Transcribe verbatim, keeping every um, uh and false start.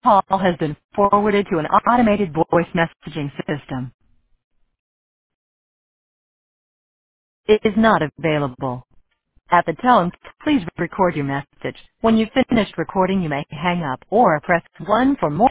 Call has been forwarded to an automated voice messaging system. It is not available. At the tone, please record your message. When you've finished recording, you may hang up or press one for more.